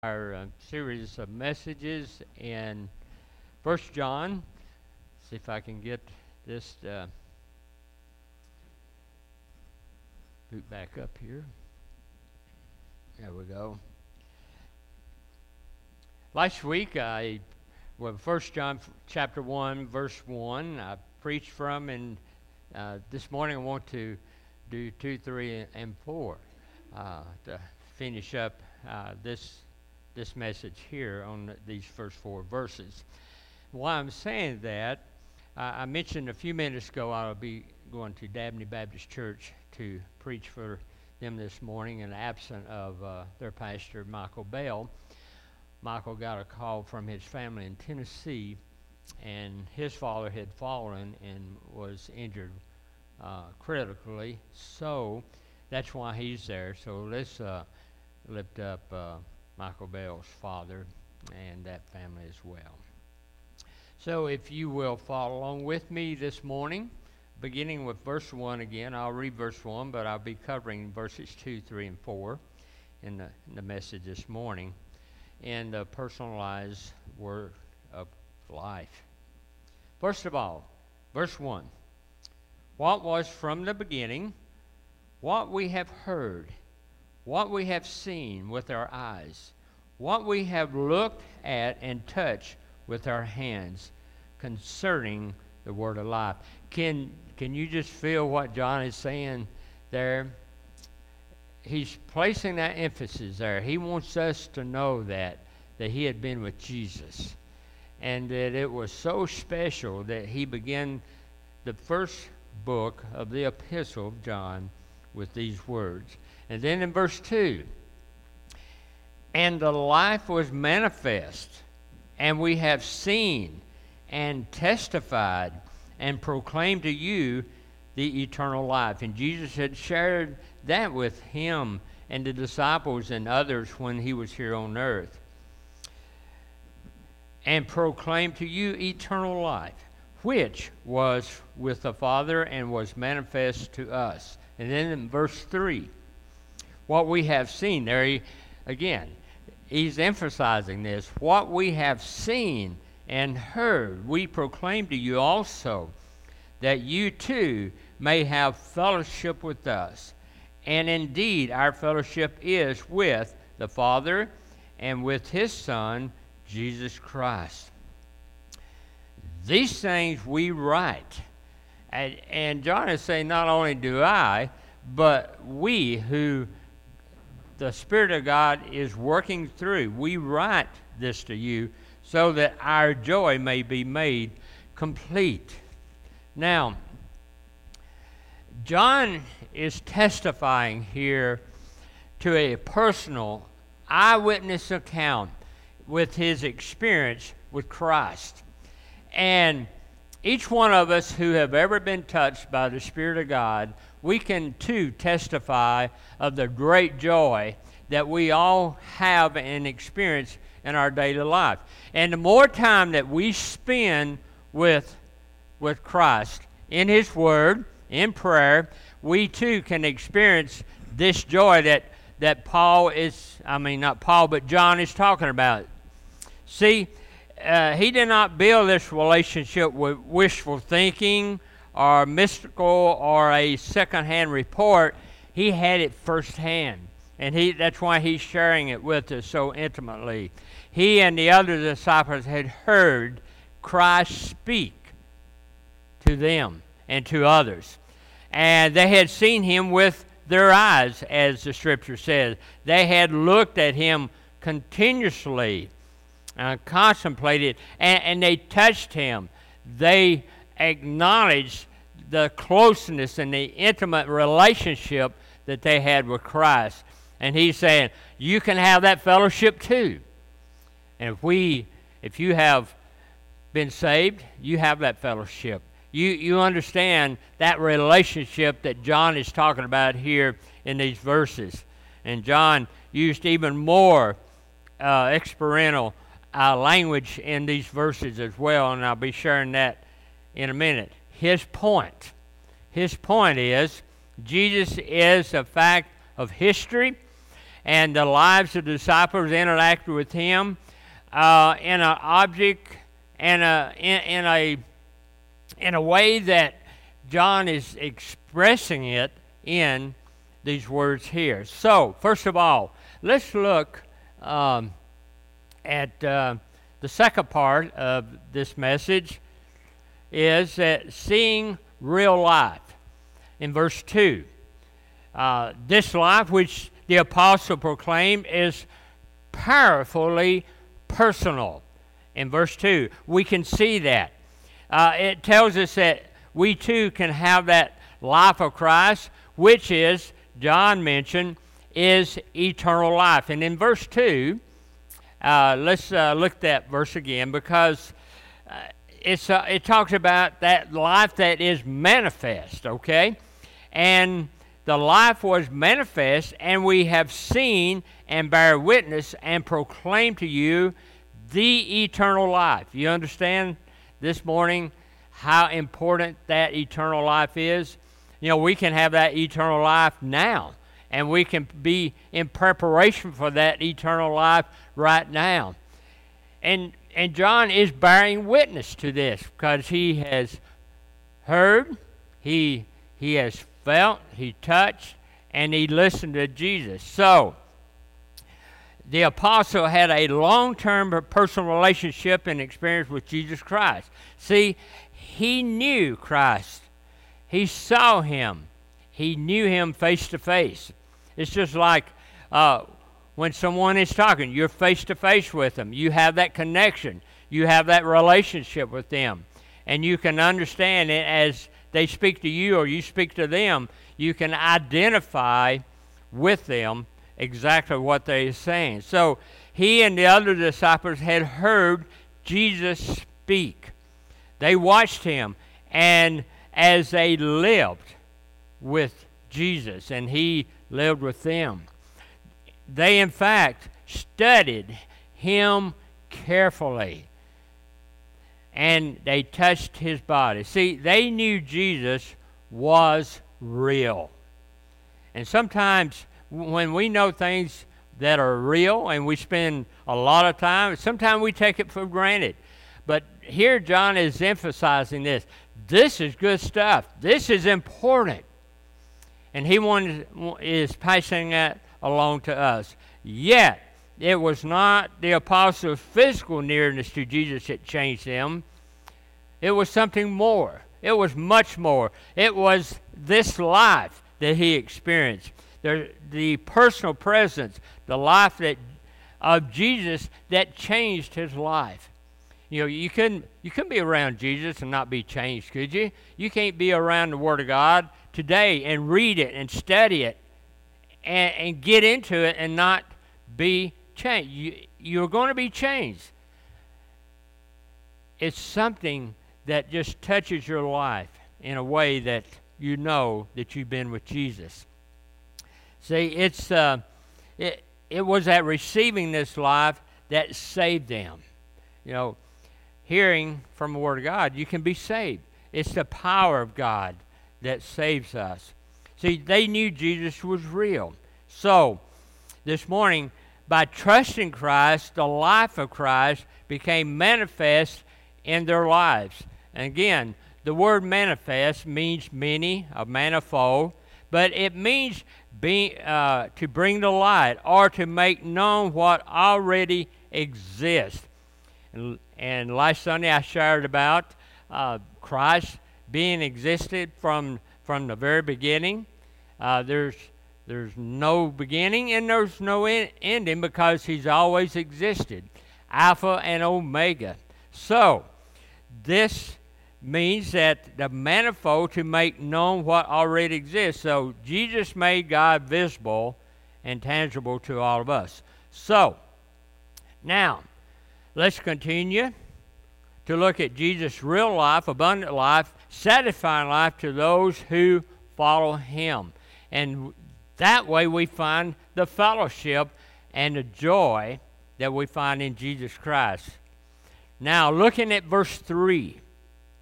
our series of messages in First John. See if I can get this boot back up here. There we go. Last week, First John chapter 1, verse 1, I preached from, and this morning I want to do 2, 3, and 4 to finish up this message here on these first 4 verses. Why I'm saying that, I mentioned a few minutes ago I'll be going to Dabney Baptist Church to preach for them this morning in the absence of their pastor, Michael Bell. Michael got a call from his family in Tennessee, and his father had fallen and was injured critically, so that's why he's there. So let's lift up Michael Bell's father and that family as well. So if you will follow along with me this morning, beginning with verse 1 again. I'll read verse 1, but I'll be covering verses 2, 3, and 4 in the message this morning in the personalized word of life. First of all, verse 1. What was from the beginning, what we have heard, what we have seen with our eyes, what we have looked at and touched with our hands concerning the word of life. Can you just feel what John is saying there? He's placing that emphasis there. He wants us to know that he had been with Jesus, and that it was so special that he began the first book of the epistle of John with these words. And then in verse 2, and the life was manifest, and we have seen and testified and proclaimed to you the eternal life. And Jesus had shared that with him and the disciples and others when he was here on earth. And proclaimed to you eternal life, which was with the Father and was manifest to us. And then in verse 3, what we have seen, he's emphasizing this. What we have seen and heard, we proclaim to you also, that you too may have fellowship with us. And indeed, our fellowship is with the Father and with his Son, Jesus Christ. These things we write. And John is saying, not only do I, but we who the Spirit of God is working through, we write this to you so that our joy may be made complete. Now, John is testifying here to a personal eyewitness account with his experience with Christ. And each one of us who have ever been touched by the Spirit of God, we can too testify of the great joy that we all have and experience in our daily life. And the more time that we spend with Christ in his word, in prayer, we too can experience this joy that John is talking about. See, he did not build this relationship with wishful thinking or mystical or a second-hand report. He had it firsthand, and that's why he's sharing it with us so intimately. He and the other disciples had heard Christ speak to them and to others, and they had seen him with their eyes, as the Scripture says. They had looked at him continuously, contemplated, and they touched him. They acknowledged the closeness and the intimate relationship that they had with Christ. And he's saying, you can have that fellowship too. And if you have been saved, you have that fellowship. You understand that relationship that John is talking about here in these verses. And John used even more experiential language in these verses as well, and I'll be sharing that in a minute. His point is Jesus is a fact of history, and the lives of the disciples interacted with him in an object and in a way that John is expressing it in these words here. So, first of all, let's look at the second part of this message, is that seeing real life. In verse 2, this life which the apostle proclaimed is powerfully personal. In verse 2, we can see that. It tells us that we too can have that life of Christ, which is, John mentioned, is eternal life. And in verse 2, let's look at that verse again, because it talks about that life that is manifest, okay? And the life was manifest, and we have seen and bear witness and proclaim to you the eternal life. You understand this morning how important that eternal life is? You know, we can have that eternal life now, and we can be in preparation for that eternal life right now. And John is bearing witness to this, because he has heard, he has felt, he touched, and he listened to Jesus. So, the apostle had a long-term personal relationship and experience with Jesus Christ. See, he knew Christ. He saw him. He knew him face to face. It's just like when someone is talking, you're face to face with them. You have that connection. You have that relationship with them. And you can understand it as they speak to you or you speak to them. You can identify with them exactly what they're saying. So he and the other disciples had heard Jesus speak. They watched him, and as they lived with Jesus and he lived with them, they in fact studied him carefully, and they touched his body. See, they knew Jesus was real. And sometimes when we know things that are real and we spend a lot of time, sometimes we take it for granted. But here John is emphasizing this. This is good stuff. This is important. And he is passing that along to us. Yet, it was not the apostles' physical nearness to Jesus that changed them. It was something more. It was much more. It was this life that he experienced. The personal presence, the life of Jesus that changed his life. You know, you couldn't be around Jesus and not be changed, could you? You can't be around the Word of God today and read it and study it and get into it and not be changed. You're going to be changed. It's something that just touches your life in a way that you know that you've been with Jesus. See, it was that receiving this life that saved them. You know, hearing from the Word of God, you can be saved. It's the power of God that saves us. See, they knew Jesus was real. So, this morning, by trusting Christ, the life of Christ became manifest in their lives. And again, the word manifest means many, a manifold, but it means to bring to light or to make known what already exists. And last Sunday I shared about Christ being existed from the very beginning. There's no beginning and there's no ending because he's always existed. Alpha and Omega. So, this means that the manifold to make known what already exists. So, Jesus made God visible and tangible to all of us. So, now, let's continue to look at Jesus' real life, abundant life, satisfying life to those who follow him. And that way we find the fellowship and the joy that we find in Jesus Christ. Now, looking at verse 3,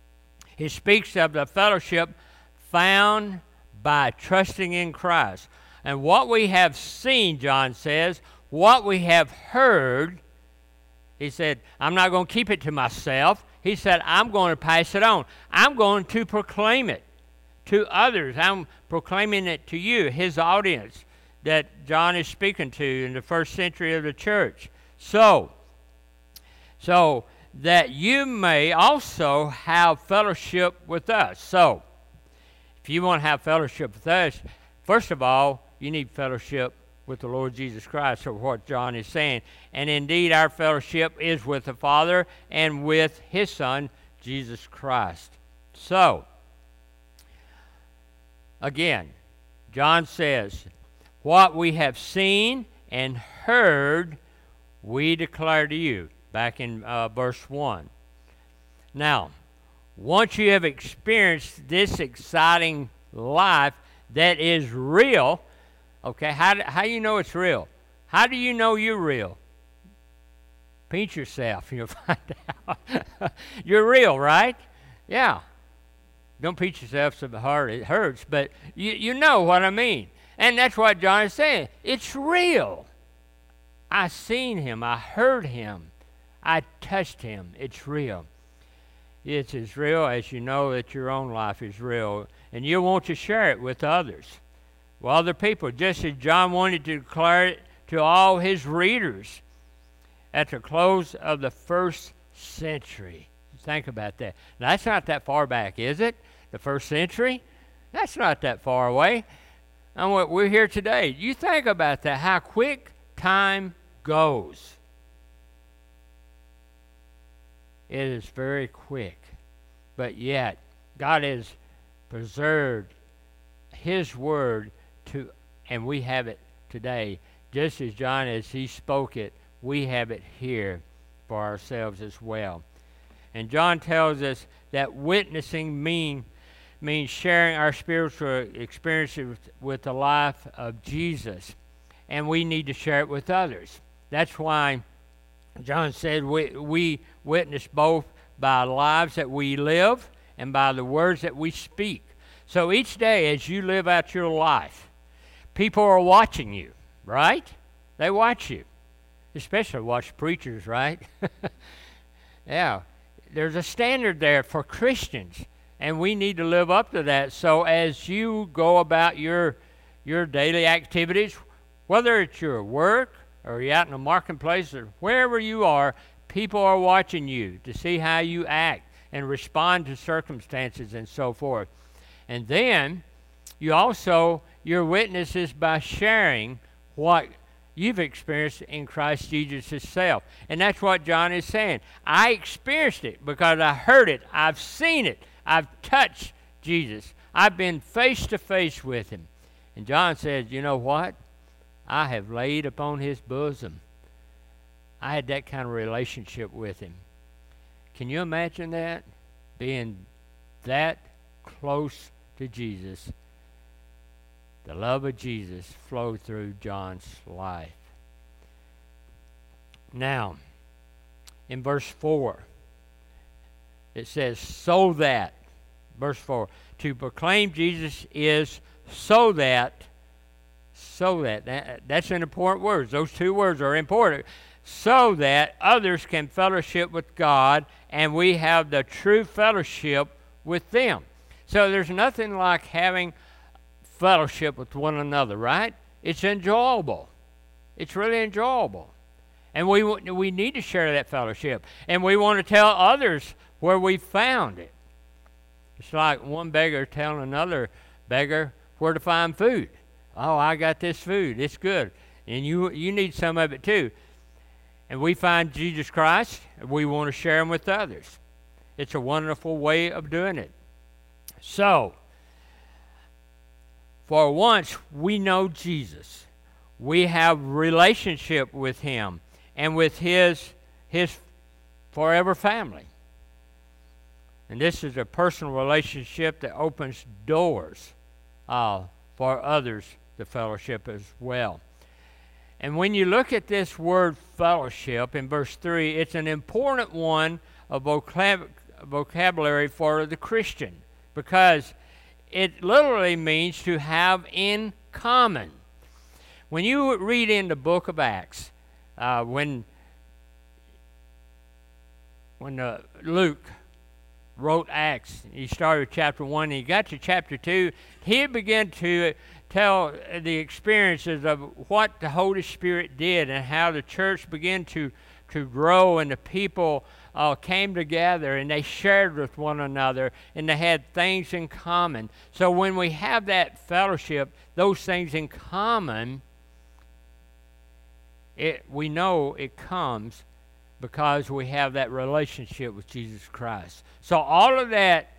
he speaks of the fellowship found by trusting in Christ. And what we have seen, John says, what we have heard, he said, I'm not going to keep it to myself. He said, I'm going to pass it on. I'm going to proclaim it to others. I'm proclaiming it to you, his audience that John is speaking to in the first century of the church. So that you may also have fellowship with us. So, if you want to have fellowship with us, first of all, you need fellowship with the Lord Jesus Christ, or what John is saying. And indeed, our fellowship is with the Father and with his Son, Jesus Christ. So, again, John says, what we have seen and heard, we declare to you, back in verse 1. Now, once you have experienced this exciting life that is real, okay, how do you know it's real? How do you know you're real? Pinch yourself, you'll find out. You're real, right? Yeah. Don't pinch yourself so hard it hurts, but you know what I mean. And that's what John is saying. It's real. I seen him. I heard him. I touched him. It's real. It's as real as you know that your own life is real. And you want to share it with others, with other people, just as John wanted to declare it to all his readers at the close of the first century. Think about that. Now, that's not that far back, is it? The first century? That's not that far away. And we're here today. You think about that, how quick time goes. It is very quick. But yet, God has preserved his word and we have it today. Just as John, as he spoke it, we have it here for ourselves as well. And John tells us that witnessing means sharing our spiritual experiences with the life of Jesus. And we need to share it with others. That's why John said we witness both by lives that we live and by the words that we speak. So each day as you live out your life, people are watching you, right? They watch you. Especially watch preachers, right? Yeah. There's a standard there for Christians, and we need to live up to that. So as you go about your daily activities, whether it's your work or you're out in the marketplace or wherever you are, people are watching you to see how you act and respond to circumstances and so forth. And then your witness is by sharing what you've experienced in Christ Jesus himself. And that's what John is saying. I experienced it because I heard it. I've seen it. I've touched Jesus. I've been face to face with him. And John says, you know what? I have laid upon his bosom. I had that kind of relationship with him. Can you imagine that? Being that close to Jesus. The love of Jesus flowed through John's life. Now, in verse 4, it says, so that, verse 4, to proclaim Jesus is so that, that's an important word. Those two words are important. So that others can fellowship with God and we have the true fellowship with them. So there's nothing like having fellowship with one another, right? It's enjoyable. It's really enjoyable. And we need to share that fellowship. And we want to tell others where we found it. It's like one beggar telling another beggar where to find food. Oh, I got this food. It's good. And you need some of it too. And we find Jesus Christ, and we want to share him with others. It's a wonderful way of doing it. So, for once we know Jesus, we have relationship with him and with his forever family. And this is a personal relationship that opens doors for others to fellowship as well. And when you look at this word fellowship in verse 3, it's an important one of vocabulary for the Christian because it literally means to have in common. When you read in the book of Acts, when Luke wrote Acts, he started chapter 1, and he got to chapter 2, he began to tell the experiences of what the Holy Spirit did and how the church began to grow, and the people came together and they shared with one another and they had things in common. So when we have that fellowship, those things in common, we know it comes because we have that relationship with Jesus Christ. So all that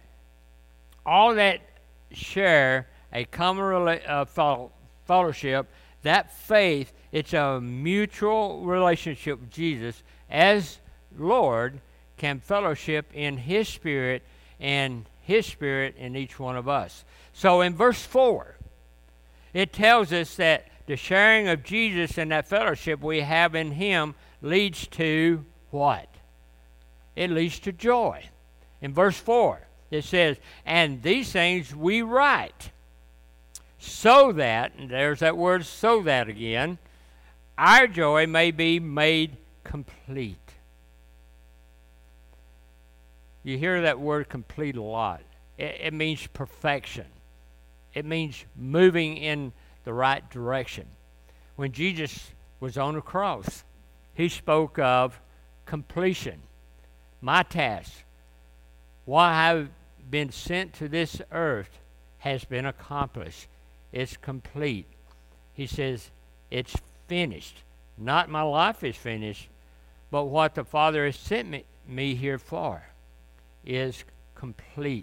share a common fellowship, that faith, it's a mutual relationship with Jesus as Lord can fellowship in His Spirit and His Spirit in each one of us. So in verse 4, it tells us that the sharing of Jesus and that fellowship we have in Him leads to what? It leads to joy. In verse 4, it says, and these things we write, so that, and there's that word so that again, our joy may be made complete. You hear that word complete a lot. It means perfection. It means moving in the right direction. When Jesus was on the cross, He spoke of completion. My task, why I've been sent to this earth, has been accomplished. It's complete. He says, it's finished. Not my life is finished, but what the Father has sent me here for is complete.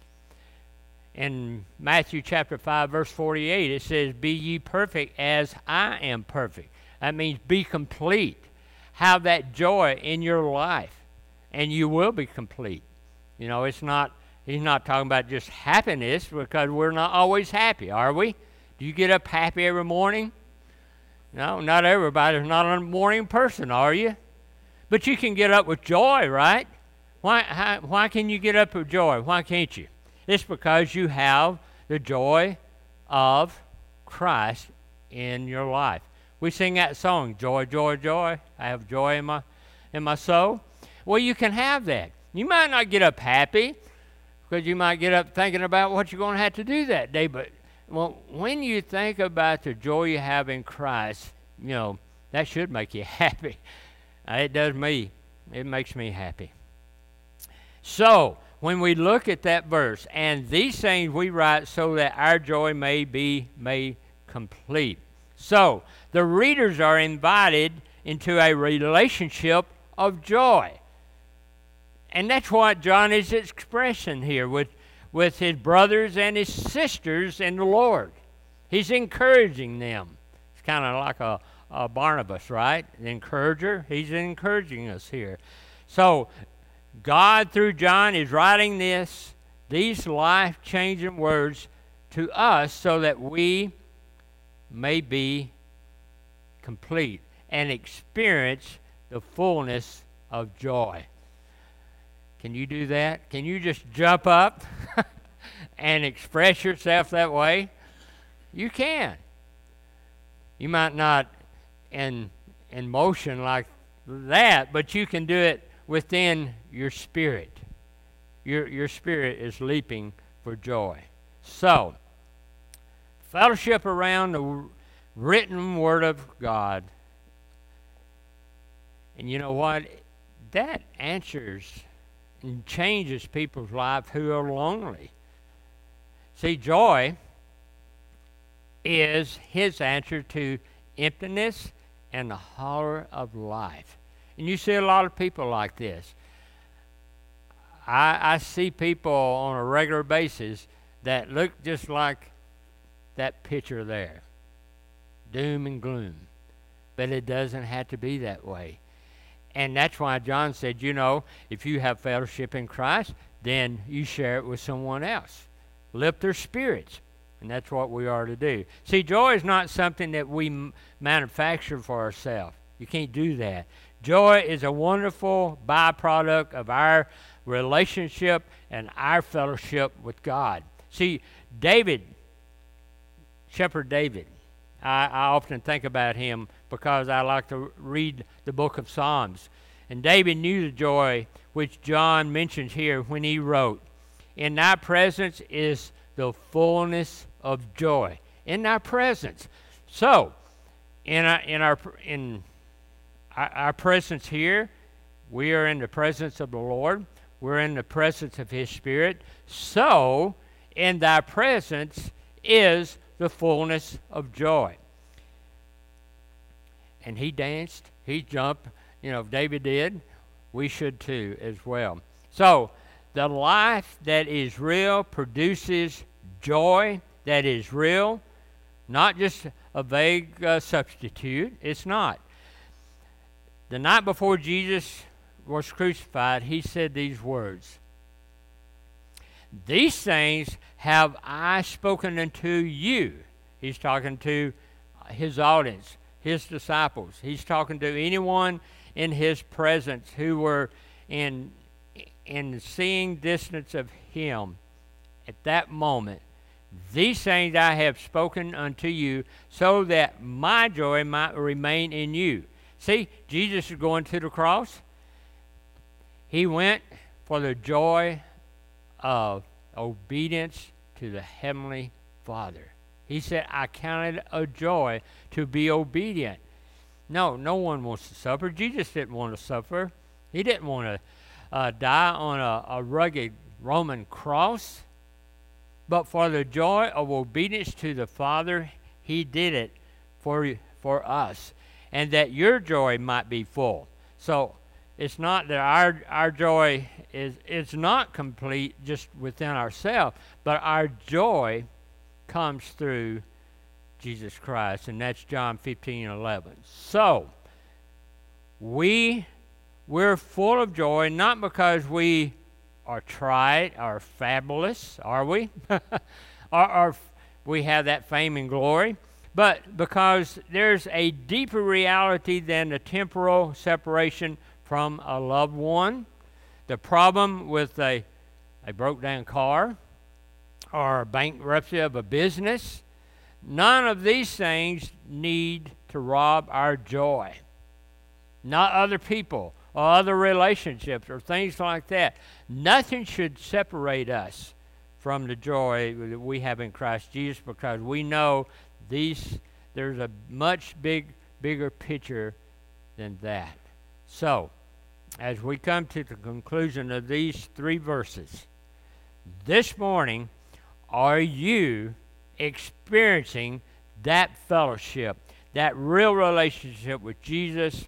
In Matthew chapter 5, verse 48, it says, be ye perfect as I am perfect. That means be complete. Have that joy in your life, and you will be complete. You know, he's not talking about just happiness, because we're not always happy, are we? Do you get up happy every morning? No, not everybody's not a morning person, are you? But you can get up with joy, right? Why can you get up with joy? Why can't you? It's because you have the joy of Christ in your life. We sing that song, joy, joy, joy. I have joy in my soul. Well, you can have that. You might not get up happy, because you might get up thinking about what you're going to have to do that day. But when you think about the joy you have in Christ, you know, that should make you happy. It does me. It makes me happy. So, when we look at that verse, and these things we write so that our joy may be made complete. So, the readers are invited into a relationship of joy. And that's what John is expressing here with his brothers and his sisters in the Lord. He's encouraging them. It's kind of like a Barnabas, right? An encourager. He's encouraging us here. So, God, through John, is writing these life-changing words to us so that we may be complete and experience the fullness of joy. Can you do that? Can you just jump up and express yourself that way? You can. You might not in motion like that, but you can do it within your spirit. Your spirit is leaping for joy. So, fellowship around the written Word of God. And you know what? That answers and changes people's lives who are lonely. See, joy is His answer to emptiness and the horror of life. And you see a lot of people like this. I see people on a regular basis that look just like that picture there. Doom and gloom. But it doesn't have to be that way. And that's why John said, you know, if you have fellowship in Christ, then you share it with someone else. Lift their spirits. And that's what we are to do. See, joy is not something that we manufacture for ourselves. You can't do that. Joy is a wonderful byproduct of our relationship and our fellowship with God. See, David, Shepherd David, I often think about him because I like to read the book of Psalms. And David knew the joy which John mentions here when he wrote, "In thy presence is the fullness of joy." In thy presence. So, in our presence here, we are in the presence of the Lord. We're in the presence of His Spirit. So, in thy presence is the fullness of joy. And he danced, he jumped, David did. We should too as well. So, the life that is real produces joy that is real, not just a vague substitute. It's not. The night before Jesus was crucified, he said these words, "These things have I spoken unto you." He's talking to his audience, his disciples. He's talking to anyone in his presence who were in seeing distance of him at that moment. "These things I have spoken unto you, so that my joy might remain in you." See, Jesus is going to the cross. He went for the joy of obedience to the Heavenly Father. He said, "I counted it a joy to be obedient." No one wants to suffer. Jesus didn't want to suffer. He didn't want to die on a rugged Roman cross. But for the joy of obedience to the Father, He did it for us, and that your joy might be full. So it's not that our joy is not complete just within ourselves, but our joy comes through Jesus Christ, and that's John 15:11. So we're full of joy, not because we are tried or fabulous, are we? or we have that fame and glory, but because there's a deeper reality than the temporal separation from a loved one, the problem with a broke down car, or bankruptcy of a business. None of these things need to rob our joy. Not other people or other relationships or things like that. Nothing should separate us from the joy that we have in Christ Jesus, because we know there's a much bigger picture than that. So, as we come to the conclusion of these 3 verses, this morning, are you experiencing that fellowship, that real relationship with Jesus,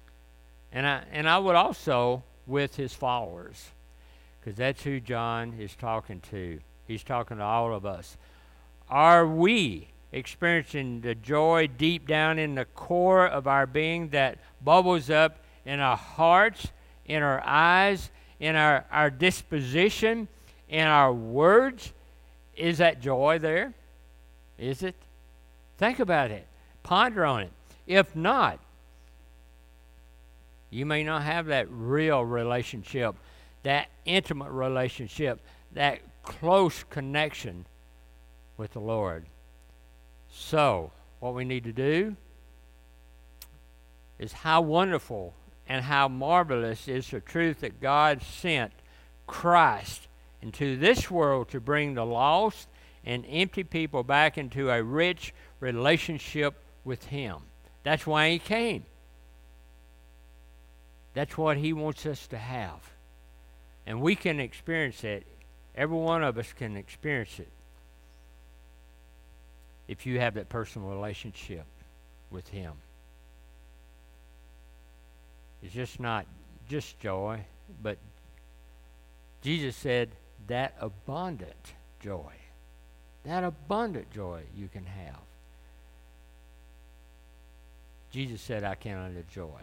and I would also with His followers, because that's who John is talking to. He's talking to all of us. Are we experiencing the joy deep down in the core of our being that bubbles up in our hearts, in our eyes, in our disposition, in our words? Is that joy there? Is it? Think about it. Ponder on it. If not, you may not have that real relationship, that intimate relationship, that close connection with the Lord. So, what we need to do is, how wonderful and how marvelous is the truth that God sent Christ into this world to bring the lost and empty people back into a rich relationship with Him. That's why He came. That's what He wants us to have. And we can experience it. Every one of us can experience it if you have that personal relationship with Him. It's just not just joy, but Jesus said that abundant joy. That abundant joy you can have. Jesus said, "I count it a joy."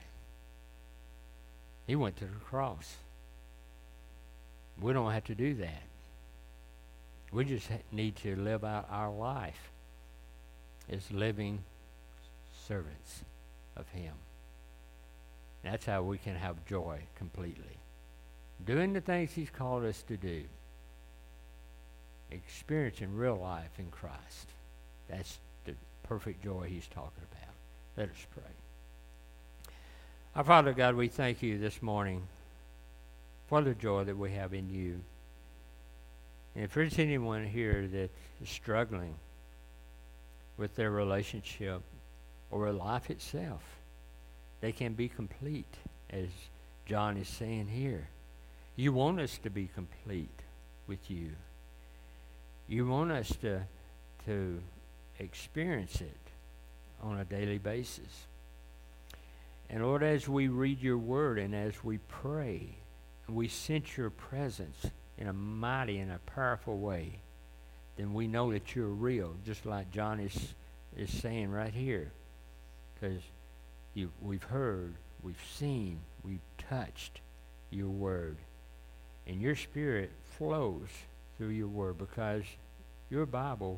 He went to the cross. We don't have to do that. We just need to live out our life as living servants of Him. That's how we can have joy completely. Doing the things He's called us to do. Experiencing real life in Christ. That's perfect joy he's talking about. Let us pray. Our Father God, we thank you this morning for the joy that we have in you. And if there's anyone here that is struggling with their relationship or life itself, they can be complete, as John is saying here. You want us to be complete with you. You want us to experience it on a daily basis. And Lord, as we read your word and as we pray, and we sense your presence in a mighty and a powerful way, then we know that you're real, just like John is saying right here. Because we've heard, we've seen, we've touched your word. And your spirit flows through your word, because your Bible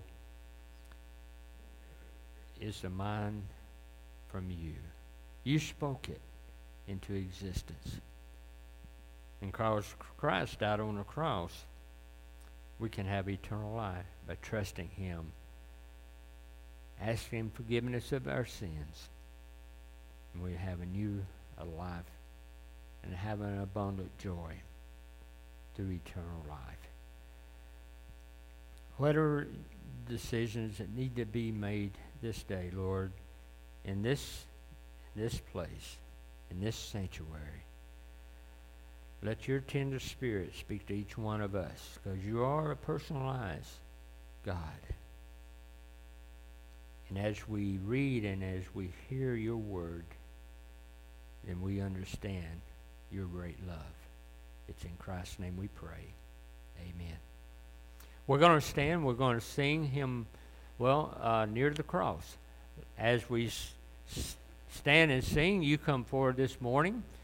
is the mind from you. You spoke it into existence. And because Christ died on the cross, we can have eternal life by trusting him, asking him forgiveness of our sins, and we have a new life and have an abundant joy through eternal life. Whatever decisions that need to be made this day, Lord, in this place, in this sanctuary, let your tender spirit speak to each one of us, because you are a personalized God. And as we read and as we hear your word, then we understand your great love. It's in Christ's name we pray. Amen. We're going to stand. We're going to sing him, near the cross. As we stand and sing, you come forward this morning